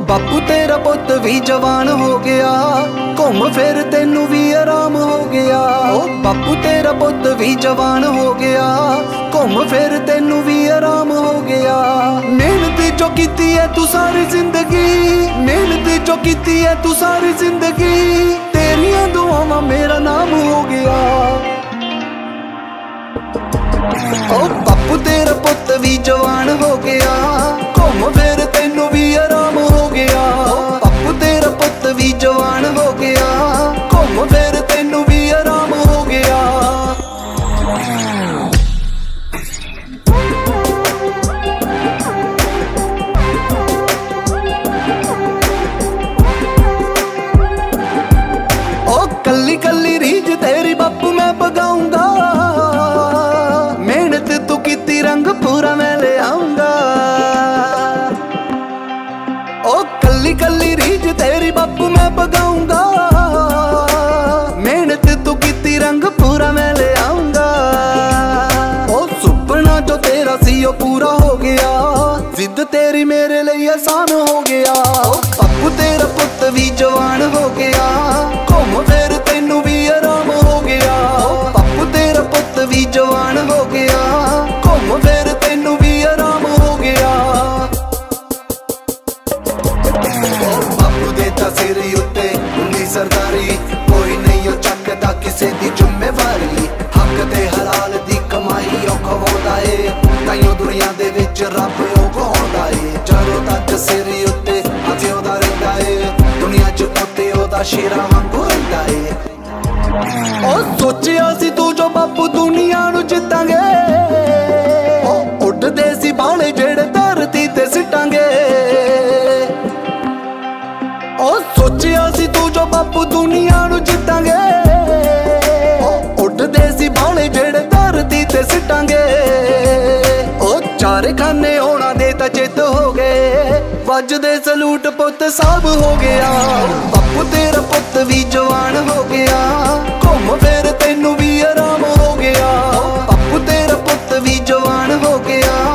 बापू तेरा पुत भी जवान हो गया, घूम फिर तेनू भी आराम हो गया। ओ बापू तेरा पुत भी जवान हो गया, घूम फिर तेनू भी आराम हो गया। मेहनत जो कीती है तू सारी जिंदगी, मेहनत जो कीती है तू सारी जिंदगी, तेरियां दुआवां मेरा नाम हो गया। ओ बापू तेरा पुत भी जवान हो गया, घूम फिर तेनू भी आराम हो गया। बापू तेरा पुत भी जवान हो गया, घूम फिर तेनू भी आराम हो गया। ओ कल्ली कल्ली रीझ तेरी बापू मैं बगाऊंगा, मेहनत तू कीती रंग पूरा मैं ले आऊंगा। ओ कल्ली कल्ली रीझ तेरी बापू मैं बगाऊंगा, मेहनत तू कीती रंग पूरा मैं ले आऊंगा। ओ सुपना जो तेरा सी ओ पूरा हो गया, जिद तेरी मेरे लिए आसान हो गया। ओ बापू तेरा पुत भी जवान हो गया, घूम फिर तेनू भी आराम हो गया। बापू तेरा पुत भी जवान हो गया, घूम फिर तेनू भी आराम हो गया। बापू दे ता सिर उत्ते उन्नी सरदारी, कोई नहीं ओ चकदा किसे दी जिम्मेवारी। हक ते हलाल दी कमाई ओ खवांदा ए, ताइयों दुनिया दे विच रब ओ कहांदा ए। जदों तक सिर उत्ते अजे ओदा रहिंदा ए, दुनिया च पुत्ते ओदा शेरा वांगू रहिंदा ए। ओ सोचिया सी तू जो बापू दुनिया नू जितांगे, ओ उड़दे सी बाले जेड़े धरती ते सिटांगे। ओ सोचिया सी तू जो बापू दुनिया नू जितांगे, ओ उड़दे सी बाले जेड़े धरती ते सिटांगे। ओ चारे खाने होना दे ता चित हो गए, वजदे सलूट पुत साहब हो गया। बापू तेरा पुत भी जवान हो गया, घूम फिर तेनू भी आराम हो गया। बापू तेरा पुत भी जवान हो गया,